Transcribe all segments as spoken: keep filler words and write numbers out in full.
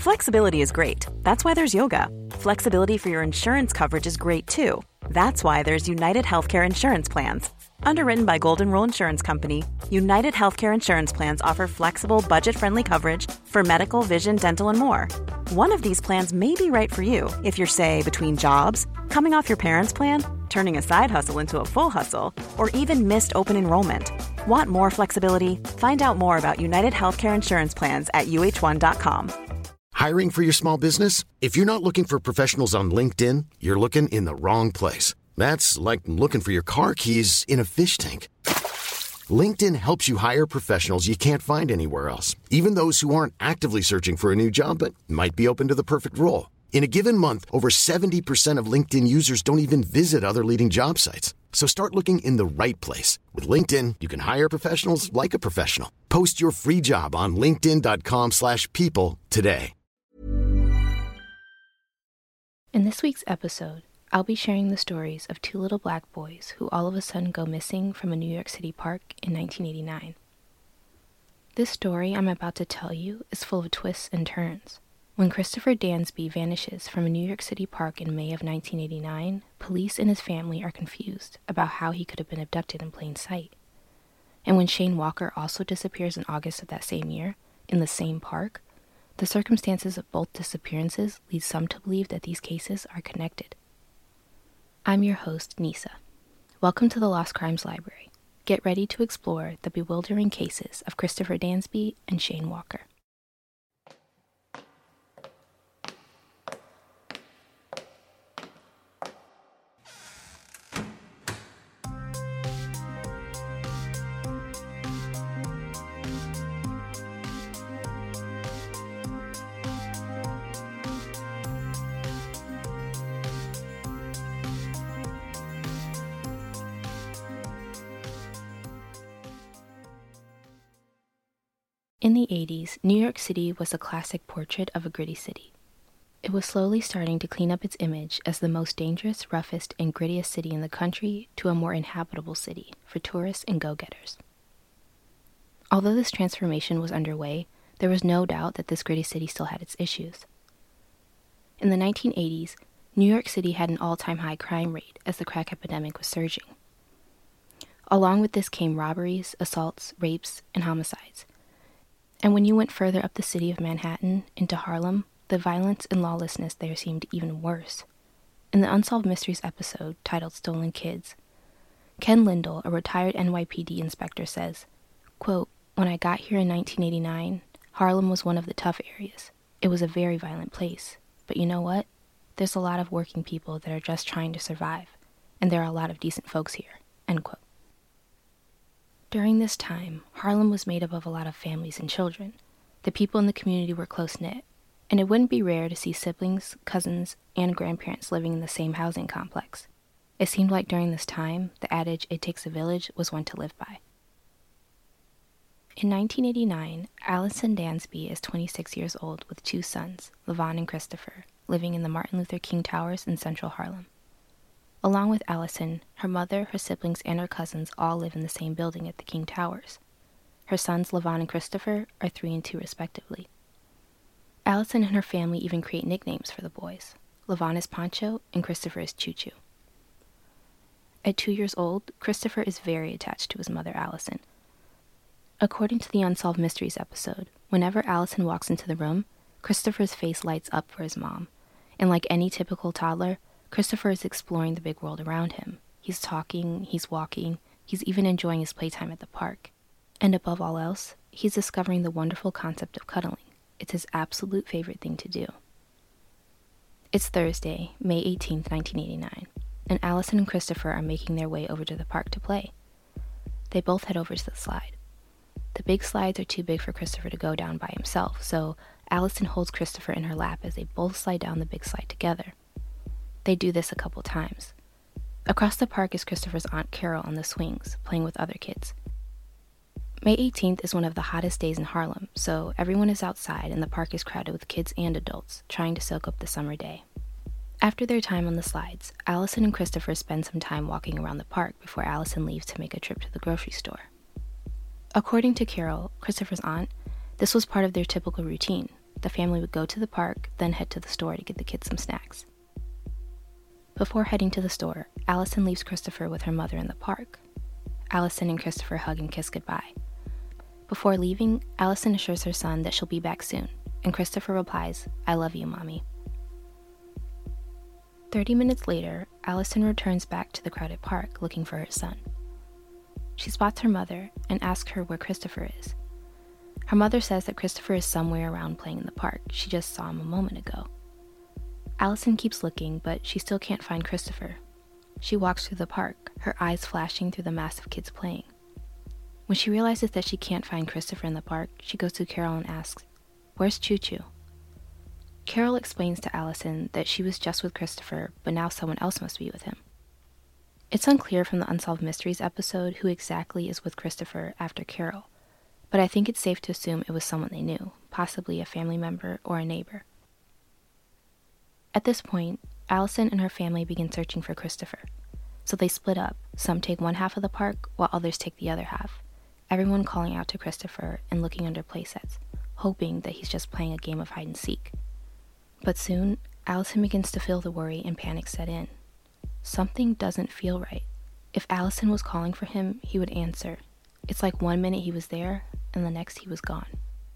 Flexibility is great. That's why there's yoga. Flexibility for your insurance coverage is great too. That's why there's United Healthcare Insurance Plans. Underwritten by Golden Rule Insurance Company, United Healthcare Insurance Plans offer flexible, budget-friendly coverage for medical, vision, dental, and more. One of these plans may be right for you if you're, say, between jobs, coming off your parents' plan, turning a side hustle into a full hustle, or even missed open enrollment. Want more flexibility? Find out more about United Healthcare Insurance Plans at U H one dot com. Hiring for your small business? If you're not looking for professionals on LinkedIn, you're looking in the wrong place. That's like looking for your car keys in a fish tank. LinkedIn helps you hire professionals you can't find anywhere else, even those who aren't actively searching for a new job but might be open to the perfect role. In a given month, over seventy percent of LinkedIn users don't even visit other leading job sites. So start looking in the right place. With LinkedIn, you can hire professionals like a professional. Post your free job on linkedin dot com slash people today. In this week's episode, I'll be sharing the stories of two little black boys who all of a sudden go missing from a New York City park in nineteen eighty-nine. This story I'm about to tell you is full of twists and turns. When Christopher Dansby vanishes from a New York City park in May of nineteen eighty-nine, police and his family are confused about how he could have been abducted in plain sight. And when Shane Walker also disappears in August of that same year, in the same park, the circumstances of both disappearances lead some to believe that these cases are connected. I'm your host, Nisa. Welcome to the Lost Crimes Library. Get ready to explore the bewildering cases of Christopher Dansby and Shane Walker. In the eighties, New York City was a classic portrait of a gritty city. It was slowly starting to clean up its image as the most dangerous, roughest, and grittiest city in the country to a more inhabitable city for tourists and go-getters. Although this transformation was underway, there was no doubt that this gritty city still had its issues. In the nineteen eighties, New York City had an all-time high crime rate as the crack epidemic was surging. Along with this came robberies, assaults, rapes, and homicides. And when you went further up the city of Manhattan into Harlem, the violence and lawlessness there seemed even worse. In the Unsolved Mysteries episode titled Stolen Kids, Ken Lindell, a retired N Y P D inspector, says, quote, "When I got here in nineteen eighty-nine, Harlem was one of the tough areas. It was a very violent place. But you know what? There's a lot of working people that are just trying to survive, and there are a lot of decent folks here." End quote. During this time, Harlem was made up of a lot of families and children. The people in the community were close-knit, and it wouldn't be rare to see siblings, cousins, and grandparents living in the same housing complex. It seemed like during this time, the adage, "it takes a village," was one to live by. In nineteen eighty-nine, Allison Dansby is twenty-six years old with two sons, Levon and Christopher, living in the Martin Luther King Towers in central Harlem. Along with Allison, her mother, her siblings, and her cousins all live in the same building at the King Towers. Her sons, Levon and Christopher, are three and two respectively. Allison and her family even create nicknames for the boys. Levon is Pancho, and Christopher is Choo Choo. At two years old, Christopher is very attached to his mother, Allison. According to the Unsolved Mysteries episode, whenever Allison walks into the room, Christopher's face lights up for his mom, and like any typical toddler, Christopher is exploring the big world around him. He's talking, he's walking, he's even enjoying his playtime at the park. And above all else, he's discovering the wonderful concept of cuddling. It's his absolute favorite thing to do. It's Thursday, May eighteenth, nineteen eighty-nine, and Allison and Christopher are making their way over to the park to play. They both head over to the slide. The big slides are too big for Christopher to go down by himself, so Allison holds Christopher in her lap as they both slide down the big slide together. They do this a couple times. Across the park is Christopher's Aunt Carol on the swings, playing with other kids. May eighteenth is one of the hottest days in Harlem, so everyone is outside and the park is crowded with kids and adults, trying to soak up the summer day. After their time on the slides, Allison and Christopher spend some time walking around the park before Allison leaves to make a trip to the grocery store. According to Carol, Christopher's aunt, this was part of their typical routine. the family would go to the park, then head to the store to get the kids some snacks. Before heading to the store, Allison leaves Christopher with her mother in the park. Allison and Christopher hug and kiss goodbye. Before leaving, Allison assures her son that she'll be back soon, and Christopher replies, "I love you, Mommy." Thirty minutes later, Allison returns back to the crowded park looking for her son. She spots her mother and asks her where Christopher is. Her mother says that Christopher is somewhere around playing in the park. She just saw him a moment ago. Allison keeps looking, but she still can't find Christopher. She walks through the park, her eyes flashing through the mass of kids playing. When she realizes that she can't find Christopher in the park, she goes to Carol and asks, "Where's Choo Choo?" Carol explains to Allison that she was just with Christopher, but now someone else must be with him. It's unclear from the Unsolved Mysteries episode who exactly is with Christopher after Carol, but I think it's safe to assume it was someone they knew, possibly a family member or a neighbor. At this point, Allison and her family begin searching for Christopher. So they split up. Some take one half of the park, while others take the other half, everyone calling out to Christopher and looking under playsets, hoping that he's just playing a game of hide and seek. But soon, Allison begins to feel the worry and panic set in. Something doesn't feel right. If Allison was calling for him, he would answer. It's like one minute he was there, and the next he was gone.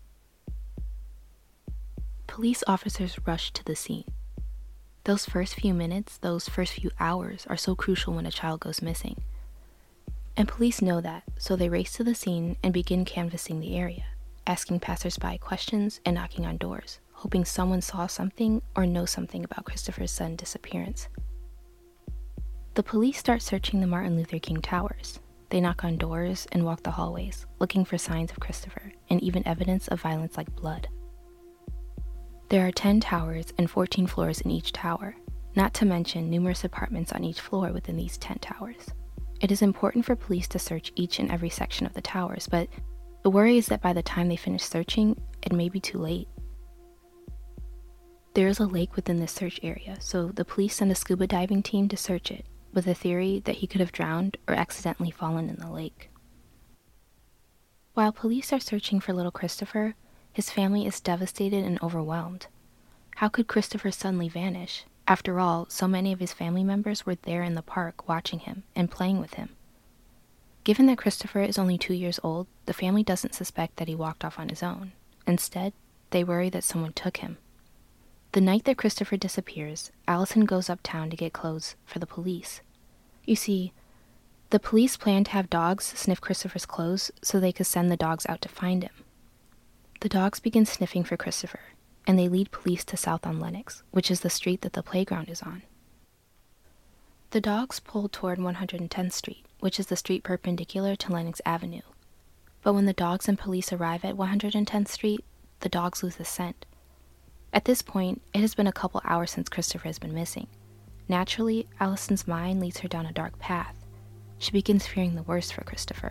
Police officers rush to the scene. Those first few minutes, those first few hours are so crucial when a child goes missing. And police know that, so they race to the scene and begin canvassing the area, asking passersby questions and knocking on doors, hoping someone saw something or knows something about Christopher's sudden disappearance. The police start searching the Martin Luther King Towers. They knock on doors and walk the hallways, looking for signs of Christopher and even evidence of violence like blood. There are ten towers and fourteen floors in each tower, not to mention numerous apartments on each floor within these ten towers. It is important for police to search each and every section of the towers, but the worry is that by the time they finish searching, it may be too late. There is a lake within this search area, so the police send a scuba diving team to search it, with a theory that he could have drowned or accidentally fallen in the lake. While police are searching for little Christopher, his family is devastated and overwhelmed. How could Christopher suddenly vanish? After all, so many of his family members were there in the park watching him and playing with him. Given that Christopher is only two years old, the family doesn't suspect that he walked off on his own. Instead, they worry that someone took him. The night that Christopher disappears, Allison goes uptown to get clothes for the police. You see, the police plan to have dogs sniff Christopher's clothes so they could send the dogs out to find him. The dogs begin sniffing for Christopher, and they lead police to South on Lenox, which is the street that the playground is on. The dogs pull toward one hundred tenth Street, which is the street perpendicular to Lenox Avenue. But when the dogs and police arrive at one hundred tenth Street, the dogs lose the scent. At this point, it has been a couple hours since Christopher has been missing. Naturally, Allison's mind leads her down a dark path. She begins fearing the worst for Christopher.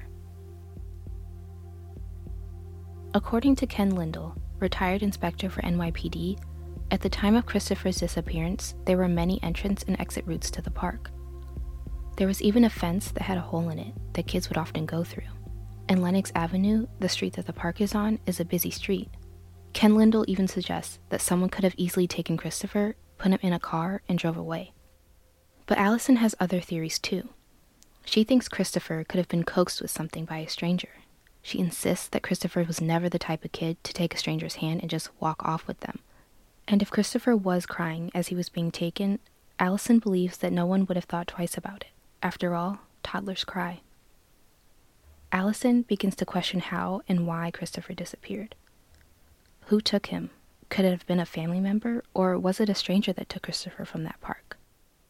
According to Ken Lindell, retired inspector for N Y P D, at the time of Christopher's disappearance, there were many entrance and exit routes to the park. There was even a fence that had a hole in it that kids would often go through. And Lenox Avenue, the street that the park is on, is a busy street. Ken Lindell even suggests that someone could have easily taken Christopher, put him in a car, and drove away. But Allison has other theories too. She thinks Christopher could have been coaxed with something by a stranger. She insists that Christopher was never the type of kid to take a stranger's hand and just walk off with them. And if Christopher was crying as he was being taken, Allison believes that no one would have thought twice about it. After all, toddlers cry. Allison begins to question how and why Christopher disappeared. Who took him? Could it have been a family member, or was it a stranger that took Christopher from that park?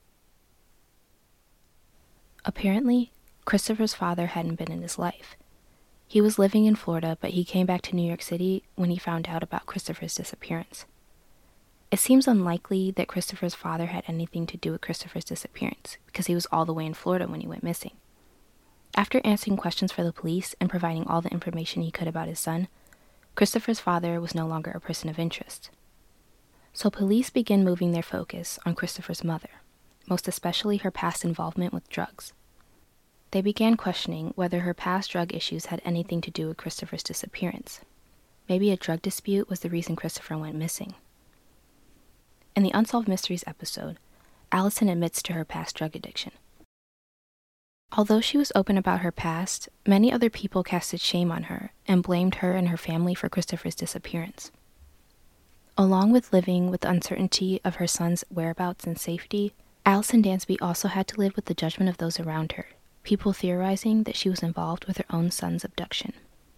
Apparently, Christopher's father hadn't been in his life. He was living in Florida, but he came back to New York City when he found out about Christopher's disappearance. It seems unlikely that Christopher's father had anything to do with Christopher's disappearance, because he was all the way in Florida when he went missing. After answering questions for the police and providing all the information he could about his son, Christopher's father was no longer a person of interest. So police began moving their focus on Christopher's mother, most especially her past involvement with drugs. They began questioning whether her past drug issues had anything to do with Christopher's disappearance. maybe a drug dispute was the reason Christopher went missing. In the Unsolved Mysteries episode, Allison admits to her past drug addiction. Although she was open about her past, many other people casted shame on her and blamed her and her family for Christopher's disappearance. Along with living with the uncertainty of her son's whereabouts and safety, Allison Dansby also had to live with the judgment of those around her, people theorizing that she was involved with her own son's abduction.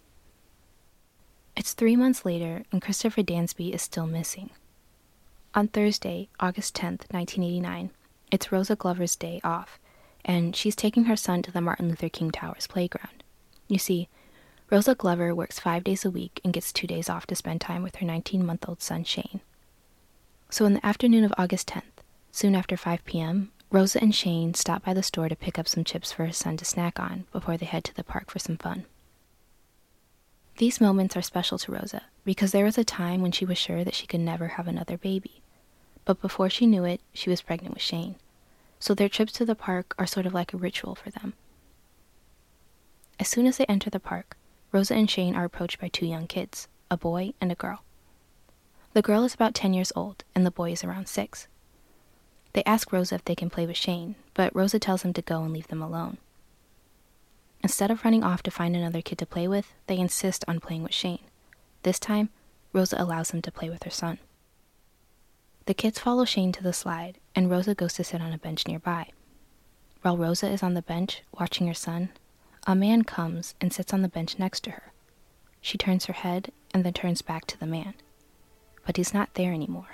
It's three months later, and Christopher Dansby is still missing. On Thursday, August tenth, nineteen eighty-nine, it's Rosa Glover's day off, and she's taking her son to the Martin Luther King Towers playground. You see, Rosa Glover works five days a week and gets two days off to spend time with her nineteen-month-old son, Shane. So in the afternoon of August tenth, soon after five p.m., Rosa and Shane stop by the store to pick up some chips for his son to snack on before they head to the park for some fun. These moments are special to Rosa because there was a time when she was sure that she could never have another baby. But before she knew it, she was pregnant with Shane. So their trips to the park are sort of like a ritual for them. As soon as they enter the park, Rosa and Shane are approached by two young kids, a boy and a girl. The girl is about ten years old, and the boy is around six. They ask Rosa if they can play with Shane, but Rosa tells them to go and leave them alone. Instead of running off to find another kid to play with, they insist on playing with Shane. This time, Rosa allows them to play with her son. The kids follow Shane to the slide, and Rosa goes to sit on a bench nearby. While Rosa is on the bench, watching her son, a man comes and sits on the bench next to her. She turns her head and then turns back to the man. But he's not there anymore.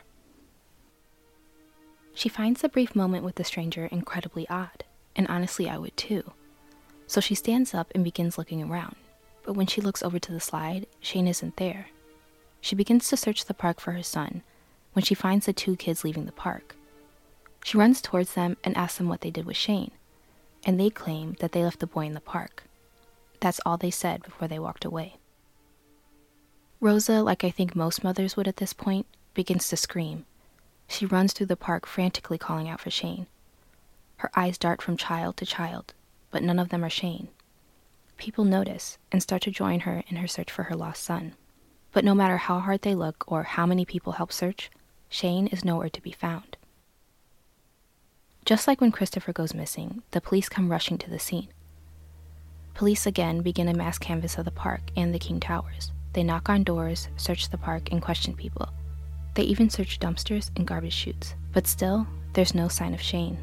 She finds the brief moment with the stranger incredibly odd, and honestly I would too. So she stands up and begins looking around, but when she looks over to the slide, Shane isn't there. She begins to search the park for her son, when she finds the two kids leaving the park. She runs towards them and asks them what they did with Shane, and they claim that they left the boy in the park. That's all they said before they walked away. Rosa, like I think most mothers would at this point, begins to scream. She runs through the park frantically calling out for Shane. Her eyes dart from child to child, but none of them are Shane. People notice and start to join her in her search for her lost son. But no matter how hard they look or how many people help search, Shane is nowhere to be found. Just like when Christopher goes missing, the police come rushing to the scene. Police again begin a mass canvass of the park and the King Towers. They knock on doors, search the park, and question people. They even search dumpsters and garbage chutes, but still, there's no sign of Shane.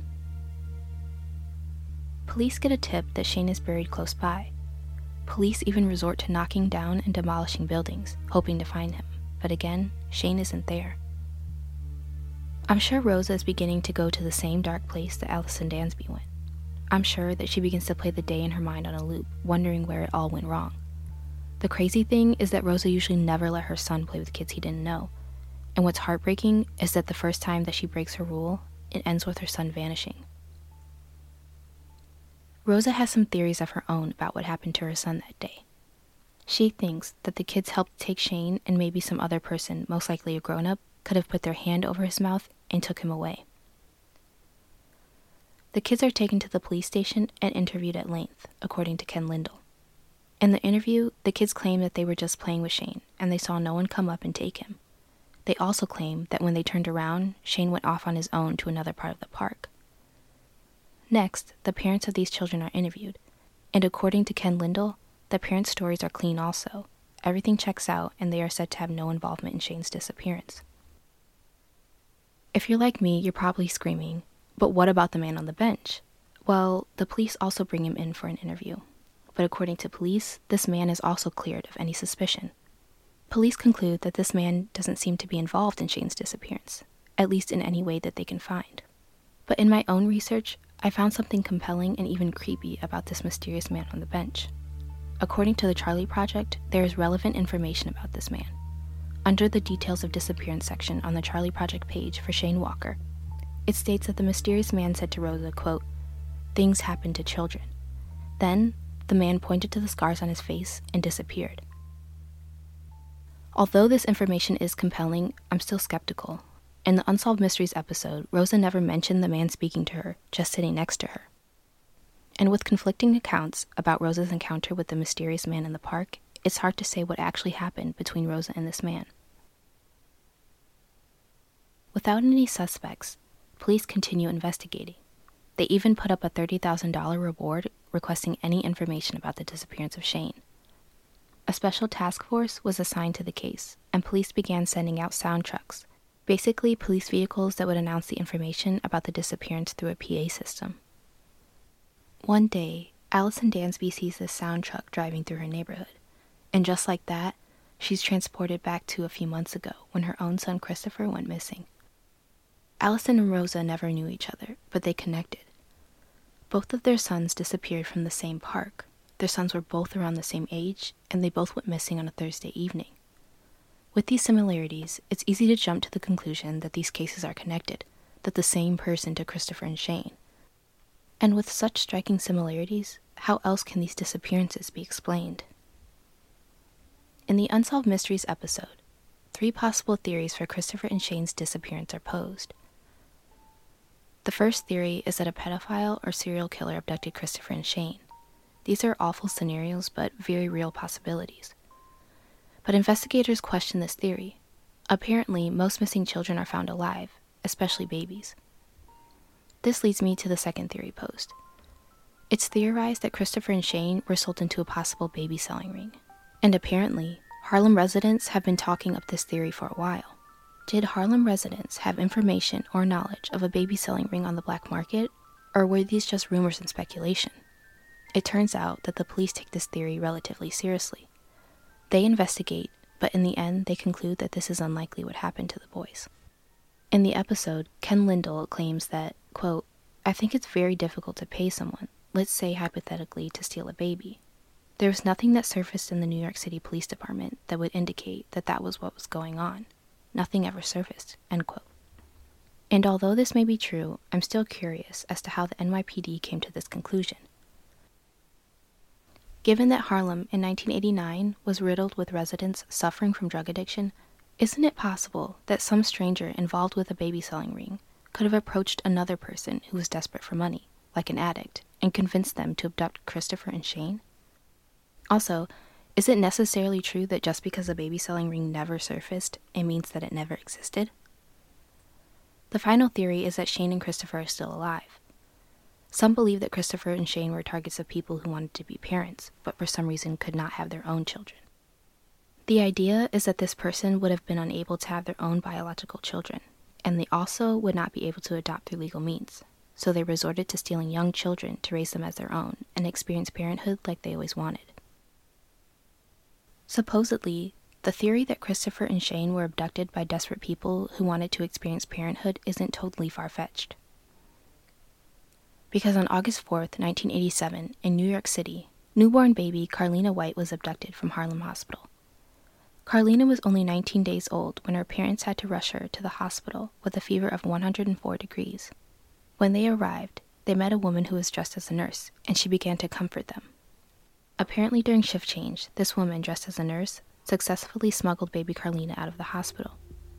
Police get a tip that Shane is buried close by. Police even resort to knocking down and demolishing buildings, hoping to find him, but again, Shane isn't there. I'm sure Rosa is beginning to go to the same dark place that Allison Dansby went. I'm sure that she begins to play the day in her mind on a loop, wondering where it all went wrong. The crazy thing is that Rosa usually never let her son play with kids he didn't know, and what's heartbreaking is that the first time that she breaks her rule, it ends with her son vanishing. Rosa has some theories of her own about what happened to her son that day. She thinks that the kids helped take Shane, and maybe some other person, most likely a grown-up, could have put their hand over his mouth and took him away. The kids are taken to the police station and interviewed at length, according to Ken Lindell. In the interview, the kids claim that they were just playing with Shane, and they saw no one come up and take him. They also claim that when they turned around, Shane went off on his own to another part of the park. Next, the parents of these children are interviewed, and according to Ken Lindell, the parents' stories are clean also. Everything checks out, and they are said to have no involvement in Shane's disappearance. If you're like me, you're probably screaming, but what about the man on the bench? Well, the police also bring him in for an interview. But according to police, this man is also cleared of any suspicion. Police conclude that this man doesn't seem to be involved in Shane's disappearance, at least in any way that they can find. But in my own research, I found something compelling and even creepy about this mysterious man on the bench. According to the Charlie Project, there is relevant information about this man. Under the Details of Disappearance section on the Charlie Project page for Shane Walker, it states that the mysterious man said to Rosa, quote, "Things happen to children." Then, the man pointed to the scars on his face and disappeared. Although this information is compelling, I'm still skeptical. In the Unsolved Mysteries episode, Rosa never mentioned the man speaking to her, just sitting next to her. And with conflicting accounts about Rosa's encounter with the mysterious man in the park, it's hard to say what actually happened between Rosa and this man. Without any suspects, police continue investigating. They even put up a thirty thousand dollars reward requesting any information about the disappearance of Shane. A special task force was assigned to the case, and police began sending out sound trucks, basically police vehicles that would announce the information about the disappearance through a P A system. One day, Allison Dansby sees this sound truck driving through her neighborhood, and just like that, she's transported back to a few months ago when her own son Christopher went missing. Allison and Rosa never knew each other, but they connected. Both of their sons disappeared from the same park. Their sons were both around the same age, and they both went missing on a Thursday evening. With these similarities, it's easy to jump to the conclusion that these cases are connected, that the same person took Christopher and Shane. And with such striking similarities, how else can these disappearances be explained? In the Unsolved Mysteries episode, three possible theories for Christopher and Shane's disappearance are posed. The first theory is that a pedophile or serial killer abducted Christopher and Shane. These are awful scenarios, but very real possibilities. But investigators question this theory. Apparently, most missing children are found alive, especially babies. This leads me to the second theory posed. It's theorized that Christopher and Shane were sold into a possible baby selling ring. And apparently, Harlem residents have been talking up this theory for a while. Did Harlem residents have information or knowledge of a baby selling ring on the black market, or were these just rumors and speculation? It turns out that the police take this theory relatively seriously. They investigate, but in the end, they conclude that this is unlikely what happened to the boys. In the episode, Ken Lindell claims that, quote, "I think it's very difficult to pay someone, let's say hypothetically, to steal a baby. There was nothing that surfaced in the New York City Police Department that would indicate that that was what was going on. Nothing ever surfaced," end quote. And although this may be true, I'm still curious as to how the N Y P D came to this conclusion. Given that Harlem in nineteen eighty-nine was riddled with residents suffering from drug addiction, isn't it possible that some stranger involved with a baby selling ring could have approached another person who was desperate for money, like an addict, and convinced them to abduct Christopher and Shane? Also, is it necessarily true that just because a baby selling ring never surfaced, it means that it never existed? The final theory is that Shane and Christopher are still alive. Some believe that Christopher and Shane were targets of people who wanted to be parents, but for some reason could not have their own children. The idea is that this person would have been unable to have their own biological children, and they also would not be able to adopt through legal means, so they resorted to stealing young children to raise them as their own and experience parenthood like they always wanted. Supposedly, the theory that Christopher and Shane were abducted by desperate people who wanted to experience parenthood isn't totally far-fetched. Because on August fourth, nineteen eighty-seven, in New York City, newborn baby Carlina White was abducted from Harlem Hospital. Carlina was only nineteen days old when her parents had to rush her to the hospital with a fever of one hundred four degrees. When they arrived, they met a woman who was dressed as a nurse, and she began to comfort them. Apparently during shift change, this woman, dressed as a nurse, successfully smuggled baby Carlina out of the hospital.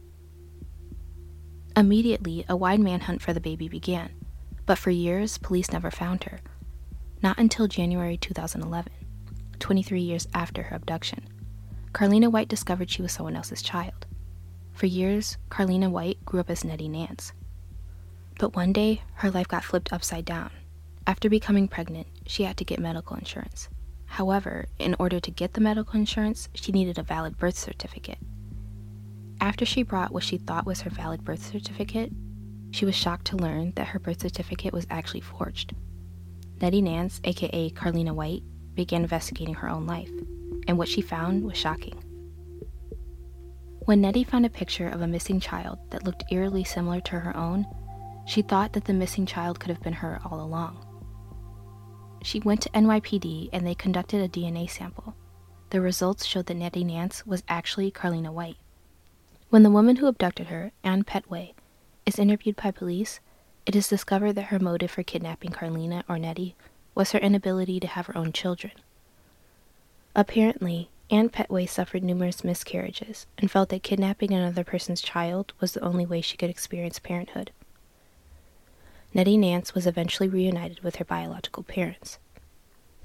Immediately, a wide manhunt for the baby began, but for years, police never found her. Not until January two thousand eleven, twenty-three years after her abduction, Carlina White discovered she was someone else's child. For years, Carlina White grew up as Nettie Nance. But one day, her life got flipped upside down. After becoming pregnant, she had to get medical insurance. However, in order to get the medical insurance, she needed a valid birth certificate. After she brought what she thought was her valid birth certificate, she was shocked to learn that her birth certificate was actually forged. Nettie Nance, aka Carlina White, began investigating her own life, and what she found was shocking. When Nettie found a picture of a missing child that looked eerily similar to her own, she thought that the missing child could have been her all along. She went to N Y P D and they conducted a D N A sample. The results showed that Nettie Nance was actually Carlina White. When the woman who abducted her, Ann Petway, is interviewed by police, it is discovered that her motive for kidnapping Carlina or Nettie was her inability to have her own children. Apparently, Ann Petway suffered numerous miscarriages and felt that kidnapping another person's child was the only way she could experience parenthood. Nettie Nance was eventually reunited with her biological parents.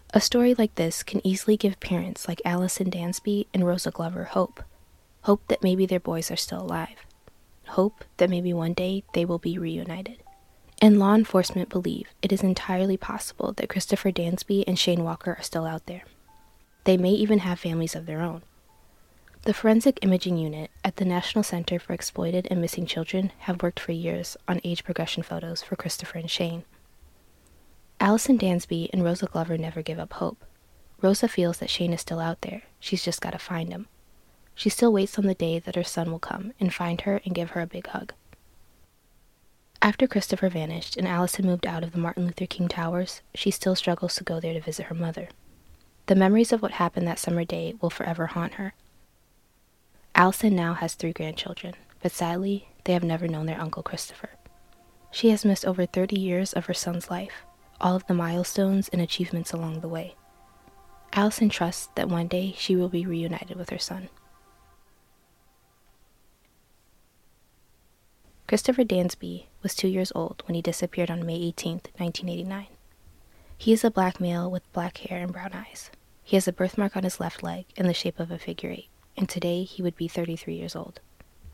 A story like this can easily give parents like Allison Dansby and Rosa Glover hope. Hope that maybe their boys are still alive. Hope that maybe one day they will be reunited. And law enforcement believe it is entirely possible that Christopher Dansby and Shane Walker are still out there. They may even have families of their own. The Forensic Imaging Unit at the National Center for Exploited and Missing Children have worked for years on age progression photos for Christopher and Shane. Allison Dansby and Rosa Glover never give up hope. Rosa feels that Shane is still out there. She's just got to find him. She still waits on the day that her son will come and find her and give her a big hug. After Christopher vanished and Allison moved out of the Martin Luther King Towers, she still struggles to go there to visit her mother. The memories of what happened that summer day will forever haunt her. Allison now has three grandchildren, but sadly, they have never known their Uncle Christopher. She has missed over thirty years of her son's life, all of the milestones and achievements along the way. Allison trusts that one day she will be reunited with her son. Christopher Dansby was two years old when he disappeared on May eighteenth, nineteen eighty-nine. He is a black male with black hair and brown eyes. He has a birthmark on his left leg in the shape of a figure eight, and today he would be thirty-three years old.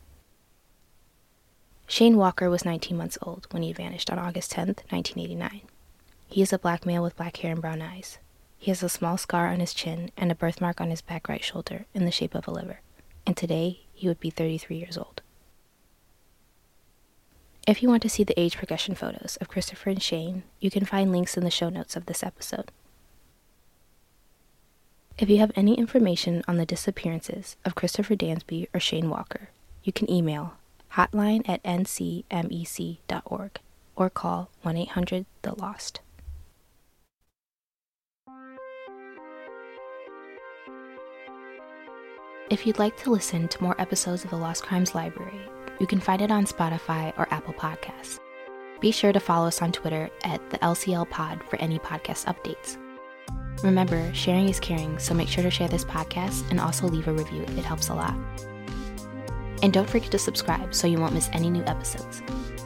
Shane Walker was nineteen months old when he vanished on August tenth, nineteen eighty-nine. He is a black male with black hair and brown eyes. He has a small scar on his chin and a birthmark on his back right shoulder in the shape of a liver, and today he would be thirty-three years old. If you want to see the age progression photos of Christopher and Shane, you can find links in the show notes of this episode. If you have any information on the disappearances of Christopher Dansby or Shane Walker, you can email hotline at n c m e c dot org or call one eight hundred the lost. If you'd like to listen to more episodes of the Lost Crimes Library, you can find it on Spotify or Apple Podcasts. Be sure to follow us on Twitter at the L C L Pod for any podcast updates. Remember, sharing is caring, so make sure to share this podcast and also leave a review. It helps a lot. And don't forget to subscribe so you won't miss any new episodes.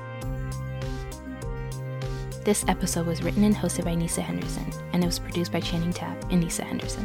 This episode was written and hosted by Nisa Henderson, and it was produced by Channing Tapp and Nisa Henderson.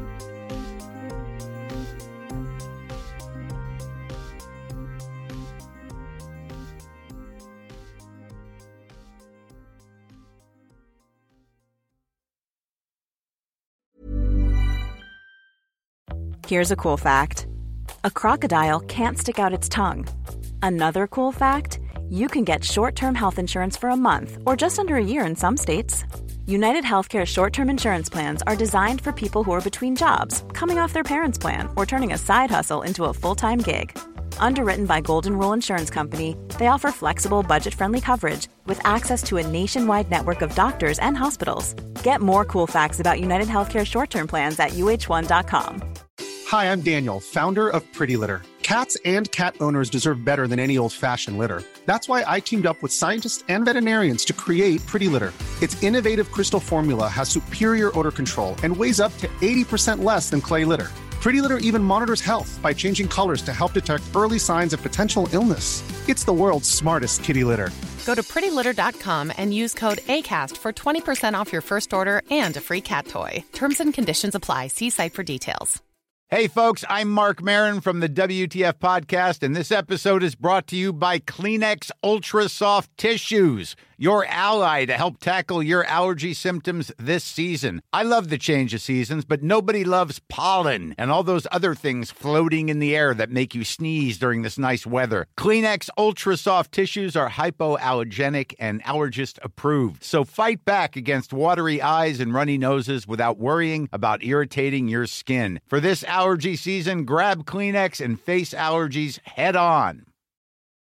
Here's a cool fact. A crocodile can't stick out its tongue. Another cool fact, you can get short-term health insurance for a month or just under a year in some states. United Healthcare short-term insurance plans are designed for people who are between jobs, coming off their parents' plan, or turning a side hustle into a full-time gig. Underwritten by Golden Rule Insurance Company, they offer flexible, budget-friendly coverage with access to a nationwide network of doctors and hospitals. Get more cool facts about United Healthcare short-term plans at U H one dot com. Hi, I'm Daniel, founder of Pretty Litter. Cats and cat owners deserve better than any old-fashioned litter. That's why I teamed up with scientists and veterinarians to create Pretty Litter. Its innovative crystal formula has superior odor control and weighs up to eighty percent less than clay litter. Pretty Litter even monitors health by changing colors to help detect early signs of potential illness. It's the world's smartest kitty litter. Go to pretty litter dot com and use code ACAST for twenty percent off your first order and a free cat toy. Terms and conditions apply. See site for details. Hey, folks, I'm Mark Maron from the W T F Podcast, and this episode is brought to you by Kleenex Ultra Soft Tissues, your ally to help tackle your allergy symptoms this season. I love the change of seasons, but nobody loves pollen and all those other things floating in the air that make you sneeze during this nice weather. Kleenex Ultra Soft Tissues are hypoallergenic and allergist approved, so fight back against watery eyes and runny noses without worrying about irritating your skin. For this allergy season, grab Kleenex and face allergies head on.